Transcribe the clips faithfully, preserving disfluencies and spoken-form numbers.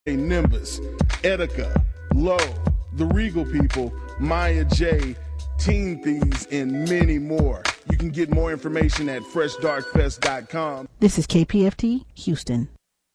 Nimbus, Etika, Low, The Regal People, Maya J, Teen Thieves, and many more. You can get more information at fresh dark fest dot com. This is K P F T, Houston.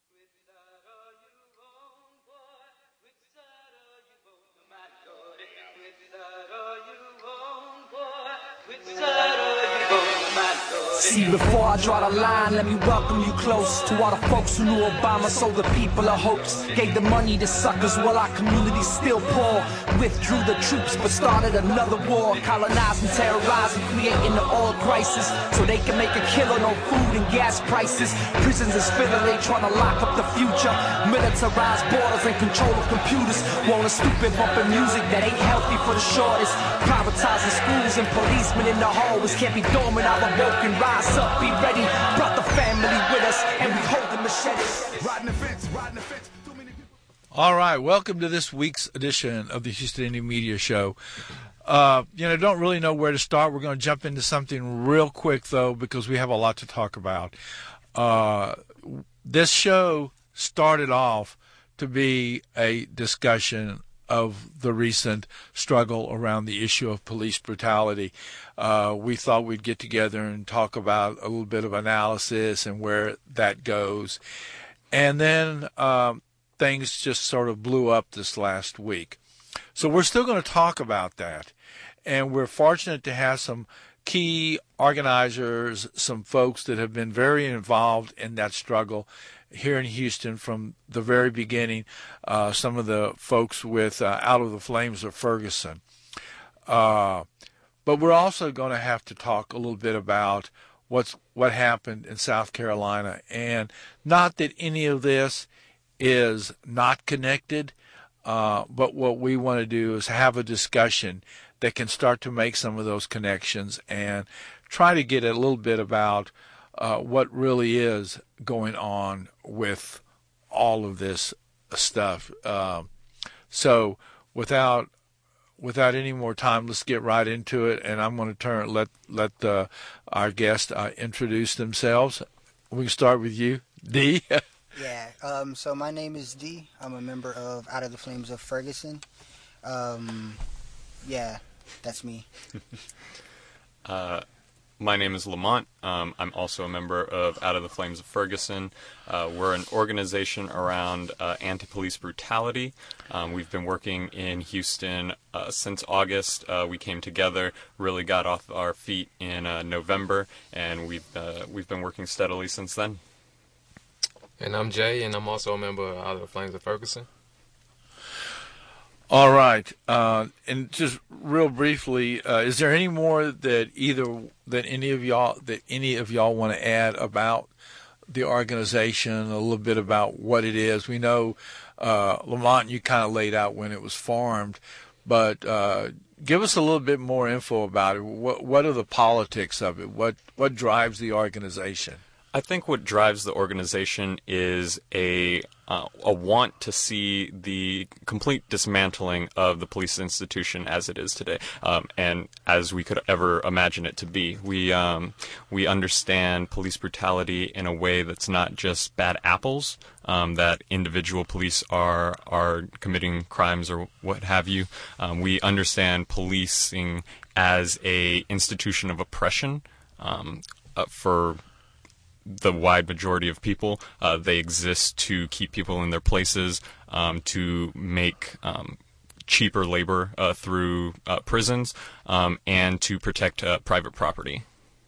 See, before I draw the line, let me welcome you close to all the folks who knew Obama sold the people of hopes. Gave the money to suckers while our community still poor. Withdrew the troops but started another war. Colonizing, terrorizing, creating the oil crisis so they can make a kill on no food and gas prices. Prisons is filling, they trying to lock up the future. Militarized borders and control of computers. Want a stupid bumping music that ain't healthy for the shortest. Privatizing schools and policemen in the hallways. Can't be dormant, I'm awoken. Rise up, be ready. Brought the family with us, and we hold the machetes. Riding the fence, riding the fence. Too many people. All right, welcome to this week's edition of the Houston Indie Media Show. Uh, you know, don't really know where to start. We're going to jump into something real quick, though, because we have a lot to talk about. Uh, this show started off to be a discussion of the recent struggle around the issue of police brutality. Uh, we thought we'd get together and talk about a little bit of analysis and where that goes. And then um, things just sort of blew up this last week. So we're still going to talk about that. And we're fortunate to have some key organizers, some folks that have been very involved in that struggle here in Houston from the very beginning, uh, some of the folks with uh, Out of the Flames of Ferguson. Uh, but we're also going to have to talk a little bit about what's what happened in South Carolina. And not that any of this is not connected, uh, but what we want to do is have a discussion that can start to make some of those connections and try to get a little bit about Uh, what really is going on with all of this stuff. Uh, so without without any more time, let's get right into it. And I'm going to turn let let the, our guests uh, introduce themselves. We can start with you, D. Yeah. Um, so my name is D. I'm a member of Out of the Flames of Ferguson. Um, yeah, that's me. uh. My name is Lamont. Um, I'm also a member of Out of the Flames of Ferguson. Uh, we're an organization around uh, anti-police brutality. Um, we've been working in Houston uh, since August. Uh, we came together, really got off our feet in uh, November, and we've uh, we've been working steadily since then. And I'm Jay, and I'm also a member of Out of the Flames of Ferguson. All right, uh, and just real briefly, uh, is there any more that either that any of y'all that any of y'all want to add about the organization? A little bit about what it is. We know, uh, Lamont, you kind of laid out when it was formed, but uh, give us a little bit more info about it. What what are the politics of it? What what drives the organization? I think what drives the organization is a uh, a want to see the complete dismantling of the police institution as it is today, um, and as we could ever imagine it to be. We um, we understand police brutality in a way that's not just bad apples, um, that individual police are are committing crimes or what have you. Um, we understand policing as a institution of oppression um, uh, for the wide majority of people. Uh, they exist to keep people in their places, um, to make um, cheaper labor uh, through uh, prisons, um, and to protect uh, private property.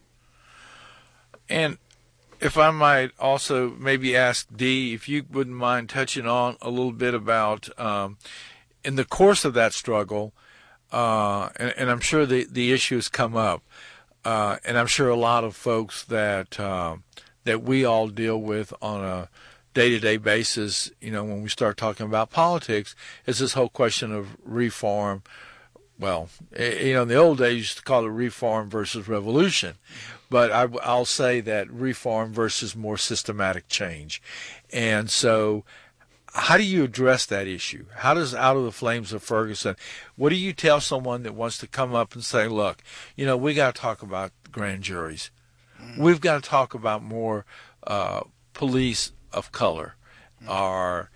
And if I might also maybe ask Dee, if you wouldn't mind touching on a little bit about, um, in the course of that struggle, uh, and, and I'm sure the, the issues come up, uh, and I'm sure a lot of folks that um, that we all deal with on a day-to-day basis, you know, when we start talking about politics, is this whole question of reform. Well, you know, in the old days, you used to call it reform versus revolution. But I, I'll say that reform versus more systematic change. And so how do you address that issue? How does Out of the Flames of Ferguson, what do you tell someone that wants to come up and say, look, you know, we got to talk about grand juries. We've got to talk about more uh, police of color, or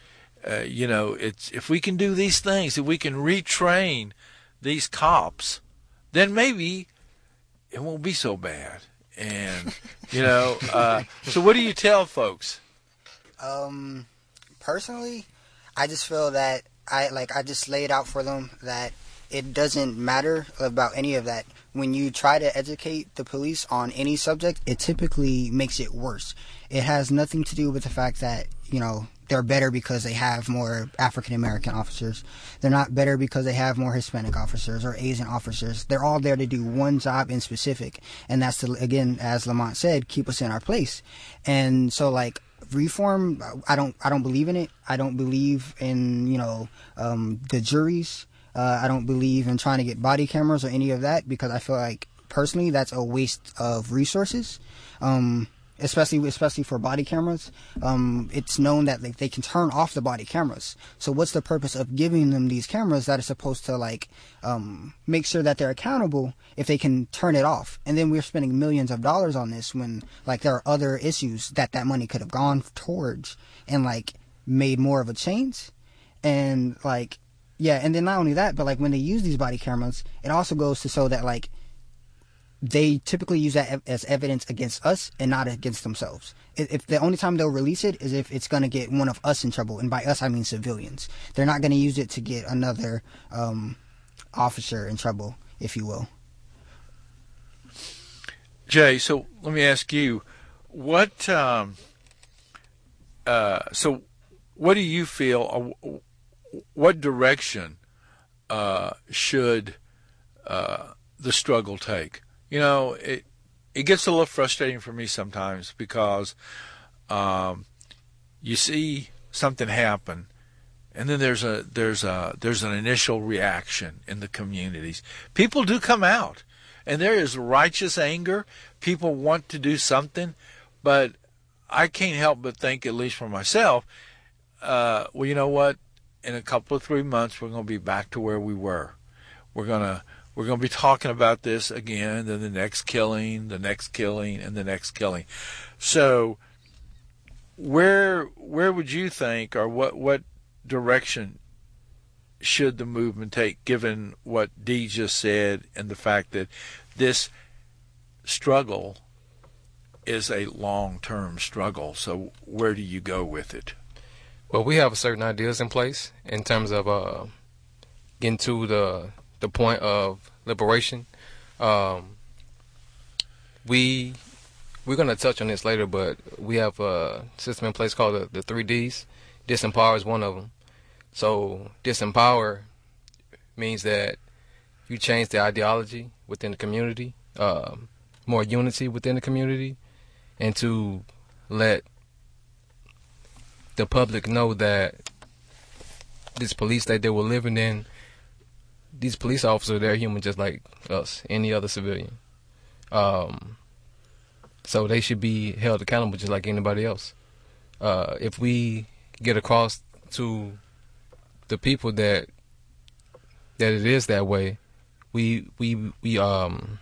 uh, you know, it's if we can do these things, if we can retrain these cops, then maybe it won't be so bad. And, you know, uh, so what do you tell folks? Um, personally, I just feel that I like I just laid out for them that it doesn't matter about any of that. When you try to educate the police on any subject, it typically makes it worse. It has nothing to do with the fact that, you know, they're better because they have more African American officers. They're not better because they have more Hispanic officers or Asian officers. They're all there to do one job in specific, and that's to, again, as Lamont said, keep us in our place. And so, like, reform, I don't, I don't believe in it. I don't believe in, you know, um, the juries. Uh, I don't believe in trying to get body cameras or any of that, because I feel like personally that's a waste of resources. Um, especially especially for body cameras. Um, it's known that like they can turn off the body cameras. So what's the purpose of giving them these cameras that are supposed to like um, make sure that they're accountable if they can turn it off? And then we're spending millions of dollars on this when like there are other issues that that money could have gone towards and like made more of a change. And like yeah, and then not only that, but like when they use these body cameras, it also goes to show that like they typically use that as evidence against us and not against themselves. If the only time they'll release it is if it's going to get one of us in trouble, and by us I mean civilians. They're not going to use it to get another um, officer in trouble, if you will. Jay, so let me ask you, what? Um, uh, so, what do you feel? Uh, what direction uh, should uh, the struggle take? You know, it it gets a little frustrating for me sometimes because um, you see something happen, and then there's a there's a there's an initial reaction in the communities. People do come out, and there is righteous anger. People want to do something, but I can't help but think, at least for myself, uh, well, you know what? In a couple of three months, we're going to be back to where we were. We're gonna we're gonna be talking about this again. Then the next killing, the next killing, and the next killing. So, where where would you think, or what what direction should the movement take, given what Dee just said and the fact that this struggle is a long-term struggle? So, where do you go with it? Well, we have certain ideas in place in terms of uh, getting to the the point of liberation. Um, we we're gonna touch on this later, but we have a system in place called the, the three Ds. Disempower is one of them. So disempower means that you change the ideology within the community, um, more unity within the community, and to let the public know that this police state they were living in, these police officers, they're human just like us, any other civilian. Um, so they should be held accountable just like anybody else. Uh, if we get across to the people that that it is that way, we we we um.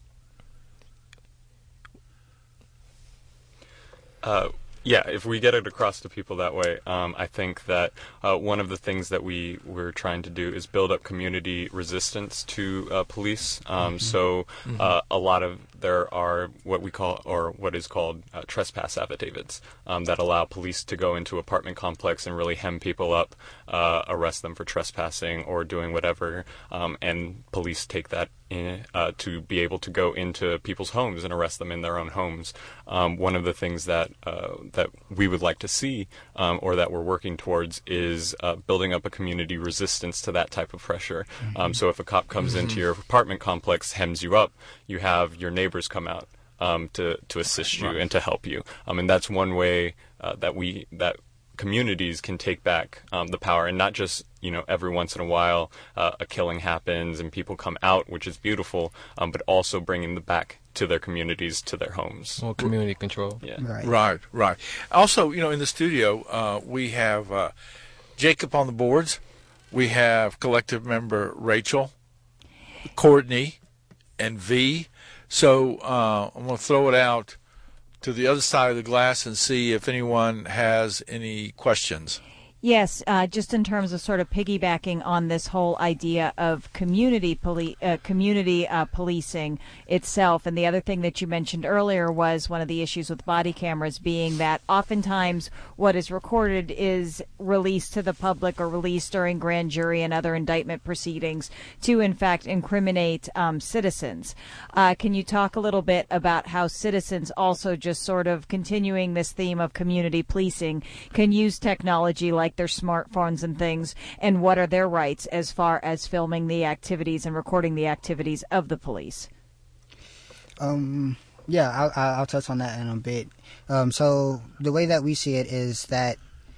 Uh, Yeah, if we get it across to people that way, um, I think that uh, one of the things that we we're trying to do is build up community resistance to uh, police. Um, mm-hmm. So mm-hmm. Uh, a lot of there are what we call, or what is called, uh, trespass affidavits um, that allow police to go into apartment complex and really hem people up, uh, arrest them for trespassing or doing whatever, um, and police take that in, uh, to be able to go into people's homes and arrest them in their own homes. Um, one of the things that uh, that we would like to see, um, or that we're working towards, is uh, building up a community resistance to that type of pressure. Mm-hmm. Um, so if a cop comes mm-hmm. into your apartment complex, hems you up, you have your neighbors come out um, to to assist you right. and to help you. Um, and that's one way uh, that we that communities can take back um, the power, and not just, you know, every once in a while uh, a killing happens and people come out, which is beautiful, um, but also bringing them back to their communities, to their homes. More community control. Yeah. Right. Right, right. Also, you know, in the studio, uh, we have uh, Jacob on the boards. We have collective member Rachel, Courtney, and V. So uh, I'm going to throw it out to the other side of the glass and see if anyone has any questions. Yes, uh, just in terms of sort of piggybacking on this whole idea of community poli- uh, community uh, policing itself. And the other thing that you mentioned earlier was one of the issues with body cameras being that oftentimes what is recorded is released to the public or released during grand jury and other indictment proceedings to, in fact, incriminate um, citizens. Uh, can you talk a little bit about how citizens also, just sort of continuing this theme of community policing, can use technology like their smartphones and things, and what are their rights as far as filming the activities and recording the activities of the police? Um, yeah, I'll, I'll touch on that in a bit. Um, so the way that we see it is that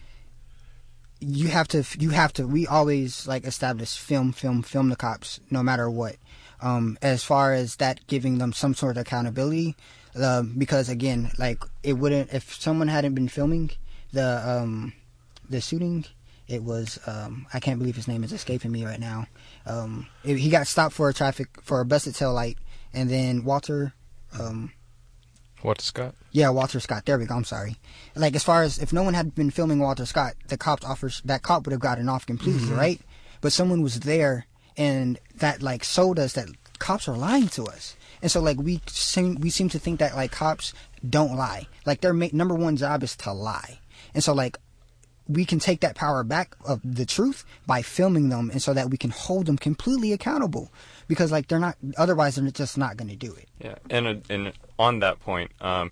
you have to, you have to, we always like establish film, film, film the cops, no matter what. Um, as far as that giving them some sort of accountability, uh, because again, like it wouldn't, if someone hadn't been filming the, um, the shooting, it was um I can't believe his name is escaping me right now. Um it, he got stopped for a traffic for a busted tail light, and then Walter um Walter Scott? Yeah, Walter Scott. There we go. I'm sorry. Like, as far as if no one had been filming Walter Scott, the cops offers that cop would have gotten off completely, mm-hmm. right? But someone was there, and that like showed us that cops are lying to us. And so like we seem we seem to think that like cops don't lie. Like their ma- number one job is to lie. And so like we can take that power back of the truth by filming them, and so that we can hold them completely accountable, because like they're not, otherwise they're just not going to do it. Yeah, and uh, and on that point, um,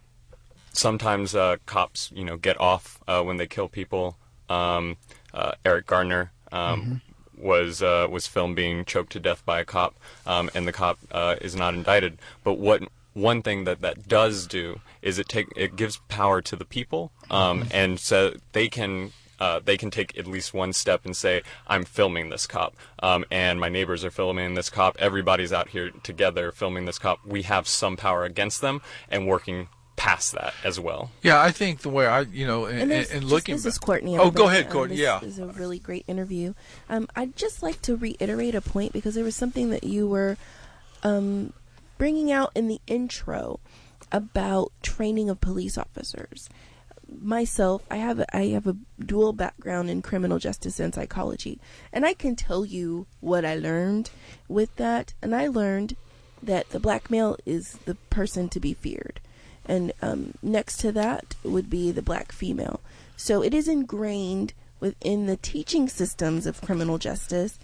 sometimes uh, cops, you know, get off uh, when they kill people. Um, uh, Eric Garner um, mm-hmm. was uh, was filmed being choked to death by a cop, um, and the cop uh, is not indicted. But what one thing that that does do is it take it gives power to the people, um, mm-hmm. and so they can uh, they can take at least one step and say, I'm filming this cop, um, and my neighbors are filming this cop. Everybody's out here together filming this cop. We have some power against them, and working past that as well. Yeah, I think the way I, you know, and, and, and looking. This is Courtney. Oh, go ahead, um, Courtney. This yeah, is a really great interview. Um, I'd just like to reiterate a point, because there was something that you were um, bringing out in the intro about training of police officers. Myself, I have a, I have a dual background in criminal justice and psychology, and I can tell you what I learned with that. And I learned that the black male is the person to be feared, and um, next to that would be the black female. So it is ingrained within the teaching systems of criminal justice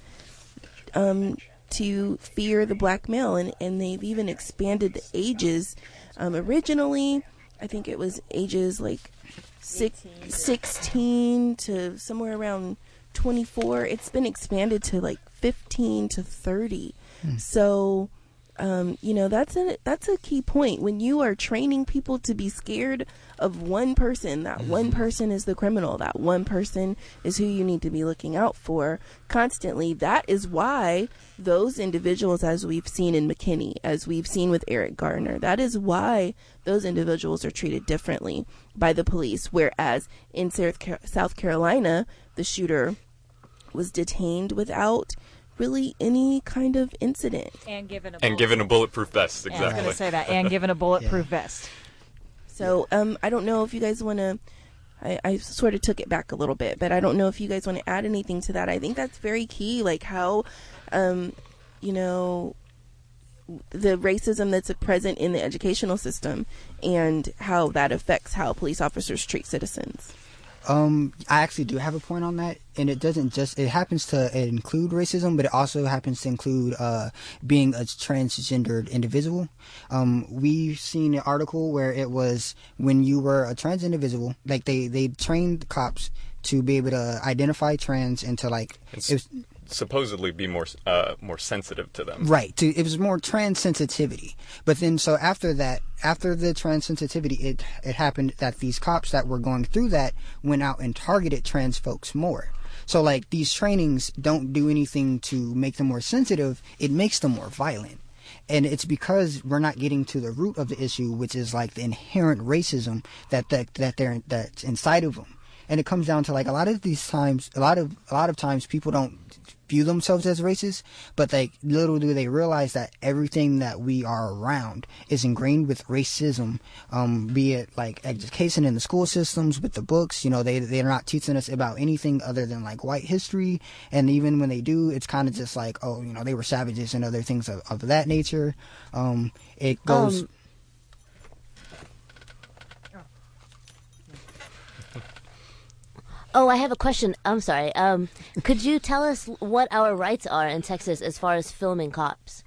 um, to fear the black male, and, and they've even expanded the ages. Um, originally, I think it was ages like six, sixteen to somewhere around twenty-four. It's been expanded to like fifteen to thirty. Hmm. So, um, you know, that's a, that's a key point. When you are training people to be scared of one person, that one person is the criminal, that one person is who you need to be looking out for constantly. That is why those individuals, as we've seen in McKinney, as we've seen with Eric Garner, that is why those individuals are treated differently by the police. Whereas in South Carolina, the shooter was detained without really any kind of incident. And given a, and given a bulletproof vest, exactly. I was going to say that, and given a bulletproof yeah. vest. So um, I don't know if you guys want to, I, I sort of took it back a little bit, but I don't know if you guys want to add anything to that. I think that's very key, like how, um, you know, the racism that's present in the educational system and how that affects how police officers treat citizens. Um, I actually do have a point on that, and it doesn't just, it happens to include racism, but it also happens to include, uh, being a transgendered individual. Um, we've seen an article where it was when you were a trans individual, like they, they trained cops to be able to identify trans and to like, it's, it was, supposedly be more uh, more sensitive to them. Right. To, it was more trans sensitivity. But then, so after that, after the trans sensitivity, it it happened that these cops that were going through that went out and targeted trans folks more. So like these trainings don't do anything to make them more sensitive. It makes them more violent. And it's because we're not getting to the root of the issue, which is like the inherent racism that that that they're that's inside of them. And it comes down to like a lot of these times, a lot of a lot of times people don't view themselves as racist, but like little do they realize that everything that we are around is ingrained with racism, um, be it like education in the school systems with the books. You know, they they're not teaching us about anything other than like white history, and even when they do, it's kind of just like, oh, you know, they were savages and other things of, of that nature. Um, it goes. Um, Oh, I have a question. I'm sorry. Um, could you tell us what our rights are in Texas as far as filming cops?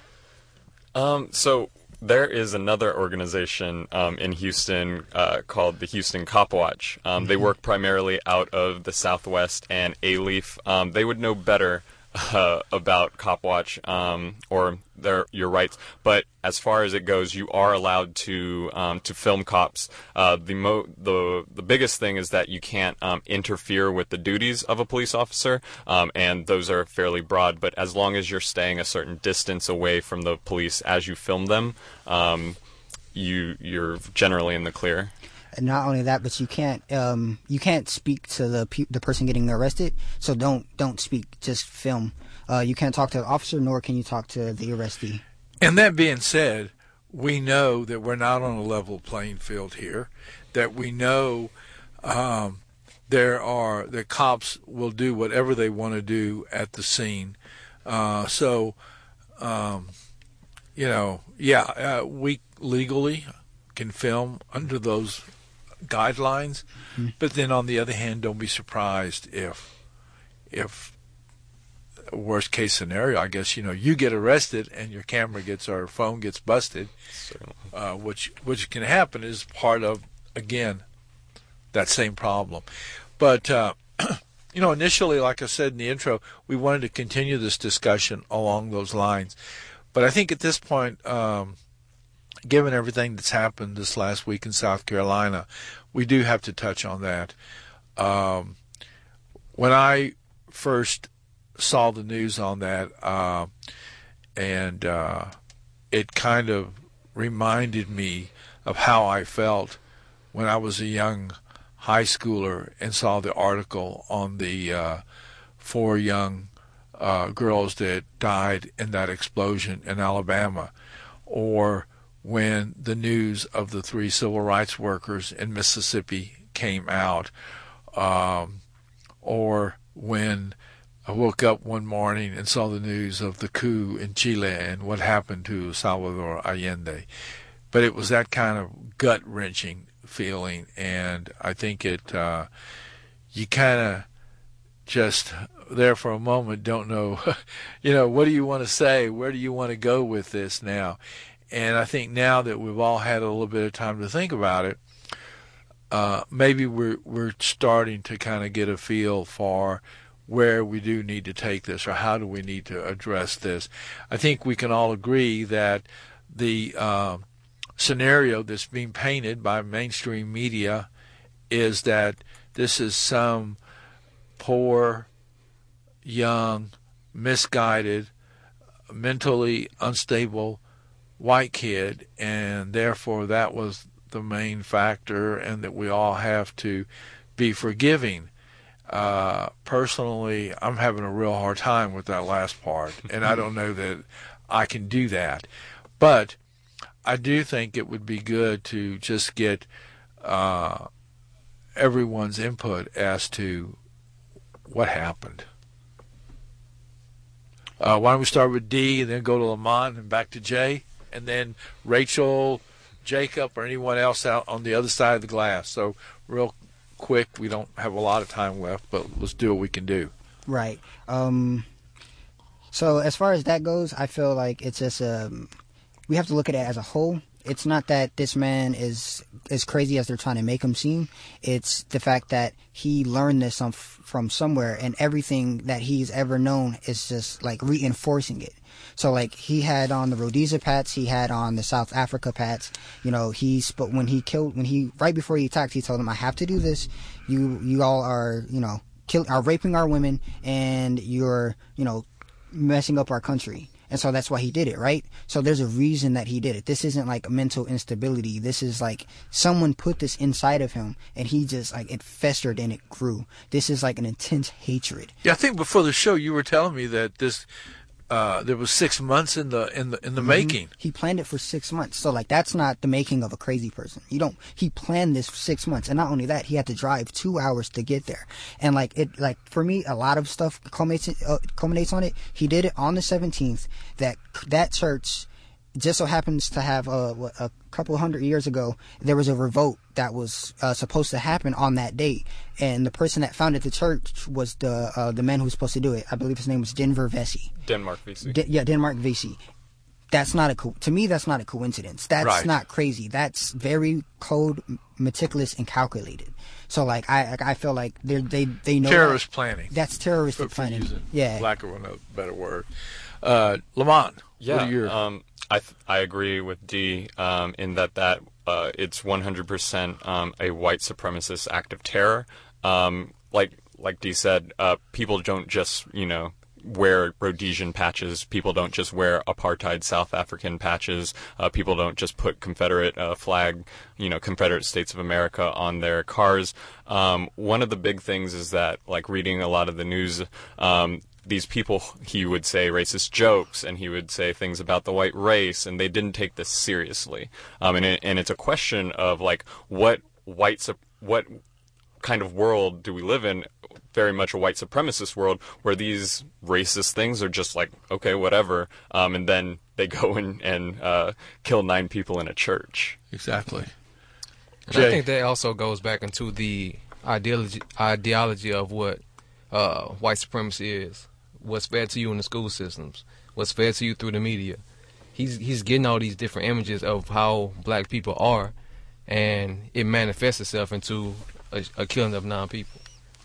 Um, so there is another organization um, in Houston uh, called the Houston Cop Watch. Um, they work primarily out of the Southwest and A-Leaf. Um, they would know better uh, about Cop Watch um, or their your rights. But as far as it goes, you are allowed to um, to film cops. Uh, the mo the the biggest thing is that you can't um, interfere with the duties of a police officer, um, and those are fairly broad. But as long as you're staying a certain distance away from the police as you film them, um, you you're generally in the clear. And not only that, but you can't um, you can't speak to the pe the person getting arrested. So don't don't speak. Just film. Uh, you can't talk to the officer, nor can you talk to the arrestee. And that being said, we know that we're not on a level playing field here. That we know um, there are the cops will do whatever they want to do at the scene. Uh, so, um, you know, yeah, uh, we legally can film under those guidelines, mm-hmm. but then on the other hand, don't be surprised if if worst case scenario, I guess, you know, you get arrested and your camera gets or phone gets busted, uh, which which can happen is part of, again, that same problem. But uh, you know, initially, like I said in the intro, we wanted to continue this discussion along those lines, but I think at this point, um, given everything that's happened this last week in South Carolina, we do have to touch on that. Um, when I first saw the news on that, uh, and uh, it kind of reminded me of how I felt when I was a young high schooler and saw the article on the uh, four young uh, girls that died in that explosion in Alabama, or when the news of the three civil rights workers in Mississippi came out, um, or when I woke up one morning and saw the news of the coup in Chile and what happened to Salvador Allende. But it was that kind of gut-wrenching feeling, and I think it, uh, you kind of just there for a moment don't know, you know, what do you want to say? Where do you want to go with this now? And I think now that we've all had a little bit of time to think about it, uh, maybe we're we're starting to kind of get a feel for where we do need to take this, or how do we need to address this. I think we can all agree that the uh, scenario that's being painted by mainstream media is that this is some poor, young, misguided, mentally unstable white kid, and therefore that was the main factor, and that we all have to be forgiving. Uh, personally, I'm having a real hard time with that last part, and I don't know that I can do that. But I do think it would be good to just get uh, everyone's input as to what happened. Uh, why don't we start with D and then go to Lamont and back to Jay, and then Rachel, Jacob, or anyone else out on the other side of the glass. So real quick, we don't have a lot of time left, but let's do what we can do. Right. Um, so as far as that goes, I feel like it's just um, we have to look at it as a whole. It's not that this man is as crazy as they're trying to make him seem. It's the fact that he learned this from, from somewhere, and everything that he's ever known is just like reinforcing it. So like he had on the Rhodesia Pats, he had on the South Africa Pats. You know, he spoke when he killed when he right before he attacked. He told them, "I have to do this. You you all are you know kill are raping our women, and you're you know messing up our country." And so that's why he did it, right? So there's a reason that he did it. This isn't like mental instability. This is like someone put this inside of him, and he just like it festered and it grew. This is like an intense hatred. Yeah, I think before the show you were telling me that this uh, there was six months in the in the in the mm-hmm. making. He planned it for six months. So like that's not the making of a crazy person. You don't. He planned this for six months, and not only that, he had to drive two hours to get there. And like it, like for me, a lot of stuff culminates uh, culminates on it. He did it on the seventeenth. That that church just so happens to have a, a couple hundred years ago, there was a revolt that was uh, supposed to happen on that date, and the person that founded the church was the uh, the man who was supposed to do it. I believe his name was Denver Vesey. Denmark Vesey. De- yeah, Denmark Vesey. That's not a co- to me. That's not a coincidence. That's right. not crazy. That's very cold, meticulous, and calculated. So like I I feel like they they they know terrorist that. planning. That's terroristic for, for planning. Using yeah, lack of a better word. Uh, Lamont. Yeah. What are your... Um, I th- I agree with D um, in that that uh, it's one hundred percent um, a white supremacist act of terror. Um, like like D said, uh, people don't just you know wear Rhodesian patches. People don't just wear apartheid South African patches. Uh, people don't just put Confederate uh, flag, you know, Confederate States of America on their cars. Um, one of the big things is that, like reading a lot of the news. Um, These people, he would say racist jokes, and he would say things about the white race, and they didn't take this seriously. Um, and, it, and it's a question of like what white, what kind of world do we live in? Very much a white supremacist world where these racist things are just like, okay, whatever, um, and then they go and, and uh, kill nine people in a church. Exactly. And I think that also goes back into the ideology ideology of what uh, white supremacy is. What's fed to you in the school systems, what's fed to you through the media. He's he's getting all these different images of how black people are, and it manifests itself into a, a killing of nine people.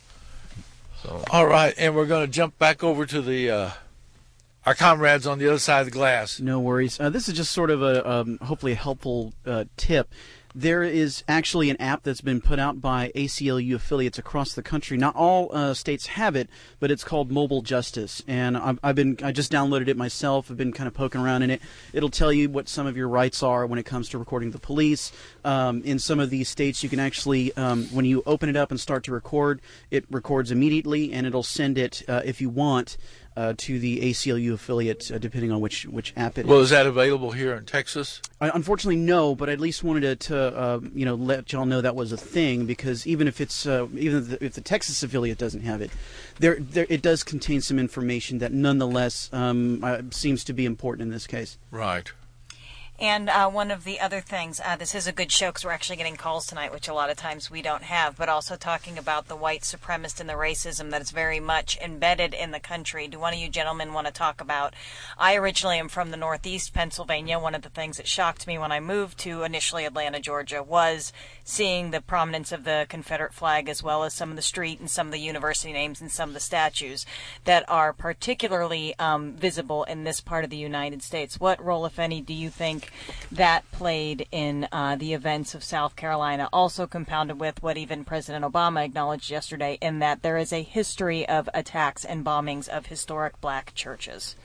So. All right, and we're going to jump back over to the uh, our comrades on the other side of the glass. No worries. Uh, this is just sort of a um, hopefully a helpful uh, tip. There is actually an app that's been put out by A C L U affiliates across the country. Not all uh, states have it, but it's called Mobile Justice, and I've, I've been I just downloaded it myself. I've been kind of poking around in it. It'll tell you what some of your rights are when it comes to recording the police. Um, in some of these states, you can actually, um, when you open it up and start to record, it records immediately, and it'll send it uh, if you want. Uh, to the A C L U affiliate, uh, depending on which, which app it well, is. Well, is is that available here in Texas? I, unfortunately, no. But I at least wanted to, to uh, you know, let y'all know that was a thing, because even if it's uh, even if the, if the Texas affiliate doesn't have it, there, there it does contain some information that nonetheless um, uh, seems to be important in this case. Right. And uh, one of the other things, uh, this is a good show because we're actually getting calls tonight, which a lot of times we don't have, but also talking about the white supremacist and the racism that is very much embedded in the country. Do one of you gentlemen want to talk about? I originally am from the Northeast Pennsylvania. One of the things that shocked me when I moved to initially Atlanta, Georgia, was seeing the prominence of the Confederate flag, as well as some of the street and some of the university names and some of the statues that are particularly um, visible in this part of the United States. What role, if any, do you think that played in uh, the events of South Carolina, also compounded with what even President Obama acknowledged yesterday, in that there is a history of attacks and bombings of historic black churches?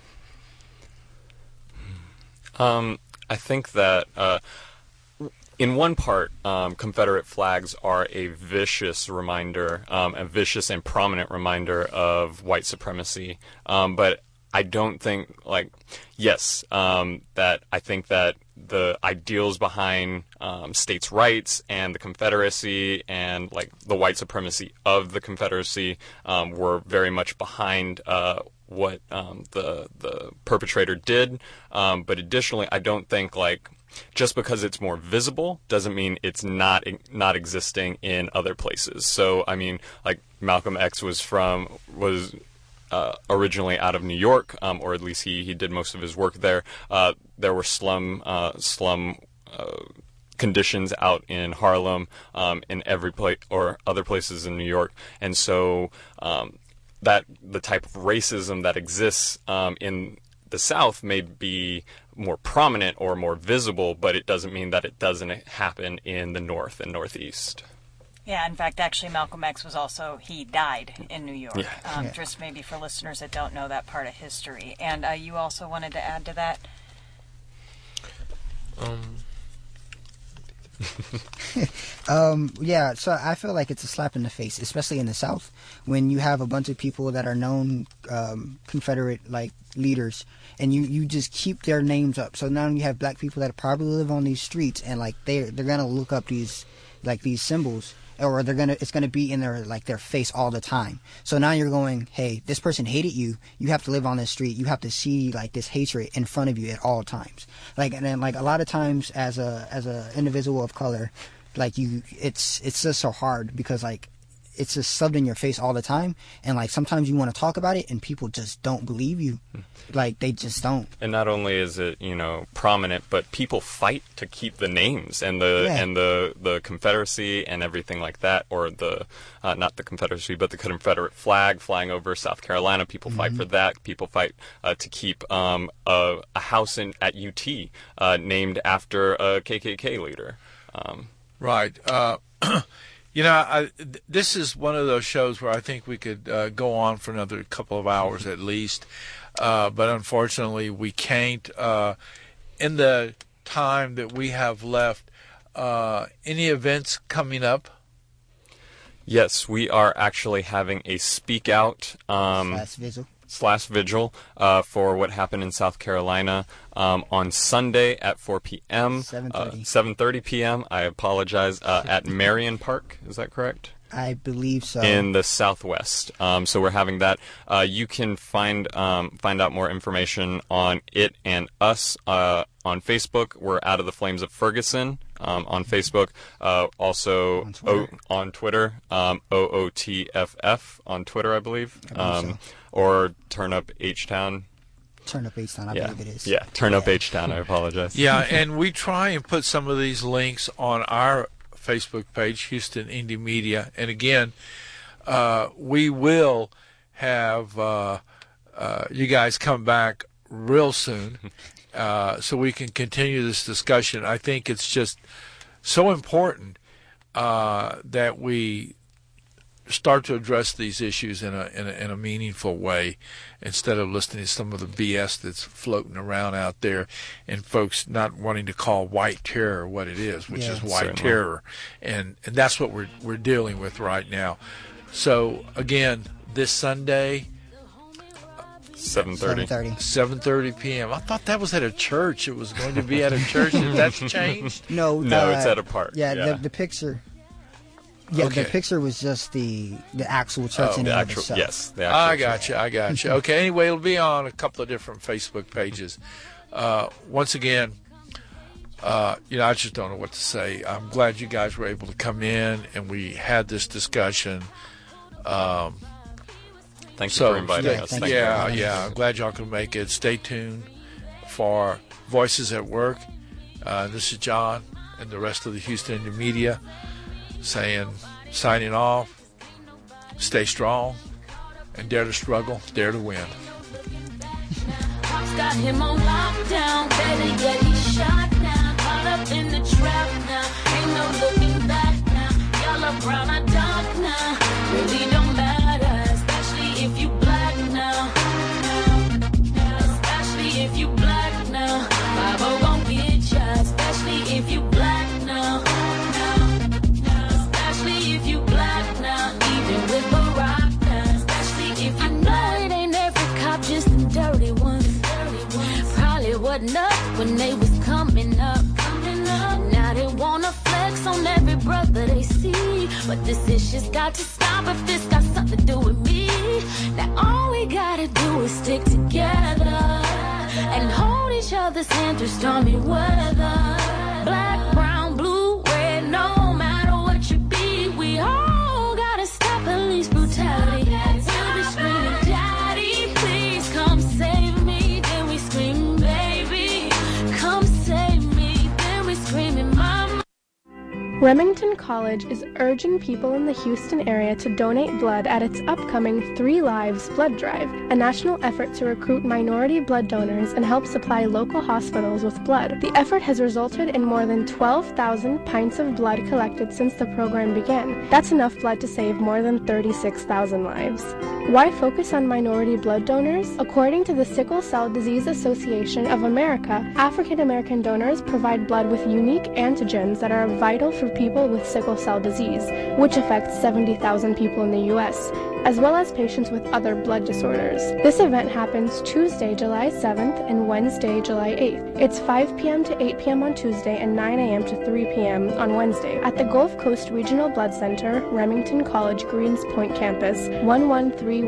Um, I think that uh, in one part, um, Confederate flags are a vicious reminder, um, a vicious and prominent reminder of white supremacy. Um, but I don't think, like, yes, um, that I think that the ideals behind um, states' rights and the Confederacy and, like, the white supremacy of the Confederacy um, were very much behind uh, what um, the the perpetrator did. Um, but additionally, I don't think, like, just because it's more visible doesn't mean it's not not existing in other places. So, I mean, like, Malcolm X was from was. Uh, originally out of New York, um, or at least he, he did most of his work there. Uh, there were slum uh, slum uh, conditions out in Harlem, um, in every place or other places in New York, and so um, that the type of racism that exists um, in the South may be more prominent or more visible, but it doesn't mean that it doesn't happen in the North and Northeast. Yeah, in fact, actually, Malcolm X was also, he died in New York. Yeah. Um, Yeah. Just maybe for listeners that don't know that part of history. And uh, you also wanted to add to that? Um, Um, yeah, so I feel like it's a slap in the face, especially in the South, when you have a bunch of people that are known um, Confederate like leaders, and you, you just keep their names up. So now you have black people that probably live on these streets, and like they they're gonna look up these like these symbols, or they're gonna it's gonna be in their like their face all the time. So now you're going, hey, this person hated you. You have to live on this street. You have to see like this hatred in front of you at all times. Like and then like a lot of times as a as a individual of color. Like you, it's it's just so hard because like it's just subbed in your face all the time, and like sometimes you want to talk about it, and people just don't believe you, like they just don't. And not only is it, you know, prominent, but people fight to keep the names and the Yeah. and the the Confederacy and everything like that, or the uh, not the Confederacy, but the Confederate flag flying over South Carolina. People fight for that. People fight uh, to keep um, a, a house in at U T uh, named after a K K K leader. Um, Right. Uh, you know, I, th- this is one of those shows where I think we could uh, go on for another couple of hours at least, uh, but unfortunately we can't. Uh, in the time that we have left, uh, any events coming up? yes, we are actually having a speak out. Um, Last visual. slash vigil uh, for what happened in South Carolina um, on Sunday at four p.m. seven Uh, thirty. seven thirty p.m. I apologize. Uh, at Marion Park, is that correct? I believe so. In the Southwest. Um, so we're having that. Uh, you can find um, find out more information on it and us uh, on Facebook. We're Out of the Flames of Ferguson um, on Facebook. Uh, also On Twitter. O- on Twitter, um, O O T F F on Twitter, I believe. I believe um, Or Turn Up H-Town. Turn up H Town, I Yeah, believe it is. yeah. Turn Up Yeah. H-Town. I apologize. Yeah, and we try and put some of these links on our Facebook page, Houston Indie Media. And again, uh, we will have uh, uh, you guys come back real soon uh, so we can continue this discussion. I think it's just so important uh, that we start to address these issues in a, in a in a meaningful way instead of listening to some of the B S that's floating around out there and folks not wanting to call white terror what it is, which Yeah, is white certainly. terror. And and that's what we're we're dealing with right now. So again, this Sunday, seven thirty. seven thirty. seven thirty p.m. I thought that was at a church. It was going to be at a church. If that's changed? No, No, uh, it's at a park. Yeah, Yeah. The, the picture. Yeah, Okay. the picture was just the the actual church Oh, in The and of actual, itself. yes. The actual I got you. I got you. Okay. Anyway, it'll be on a couple of different Facebook pages. Uh, once again, uh, you know, I just don't know what to say. I'm glad you guys were able to come in and we had this discussion. Um, Thank you so, for inviting yeah, us. thank Thank you. you. yeah, very much. yeah. I'm glad y'all can make it. Stay tuned for Voices at Work. Uh, this is John and the rest of the Houston Indie Media saying, signing off, stay strong, and dare to struggle, dare to win. Cops got him on lockdown, better get he shot now. Caught up in the trap now, ain't no looking back now. Yellow, brown, or dark now, really don't matter, especially if you black now. Especially if you black now. five oh gon' get ya, especially if you black now. Especially if you black now, even with Barack now. Especially if you know it ain't every cop, just them dirty ones. Probably wasn't up when they was coming up. Now they wanna flex on every brother they see, but this issue's got to stop if this got something to do with me. Now all we gotta do is stick together and hold each other's hand through stormy weather. Black, brown, blue, red, no matter what you be, we all gotta stop police brutality. We'll be screaming, Daddy, please come save me. Then we scream, baby, come save me. Then we screaming, Mama. Remington College is urging people in the Houston area to donate blood at its upcoming Three Lives Blood Drive, a national effort to recruit minority blood donors and help supply local hospitals with blood. The effort has resulted in more than twelve thousand pints of blood collected since the program began. That's enough blood to save more than thirty-six thousand lives. Why focus on minority blood donors? According to the Sickle Cell Disease Association of America, African American donors provide blood with unique antigens that are vital for people with sickle cell disease, which affects seventy thousand people in the U S, as well as patients with other blood disorders. This event happens Tuesday, July seventh and Wednesday, July eighth. It's five p.m. to eight p.m. on Tuesday and nine a.m. to three p.m. on Wednesday at the Gulf Coast Regional Blood Center, Remington College, Greens Point campus, one one three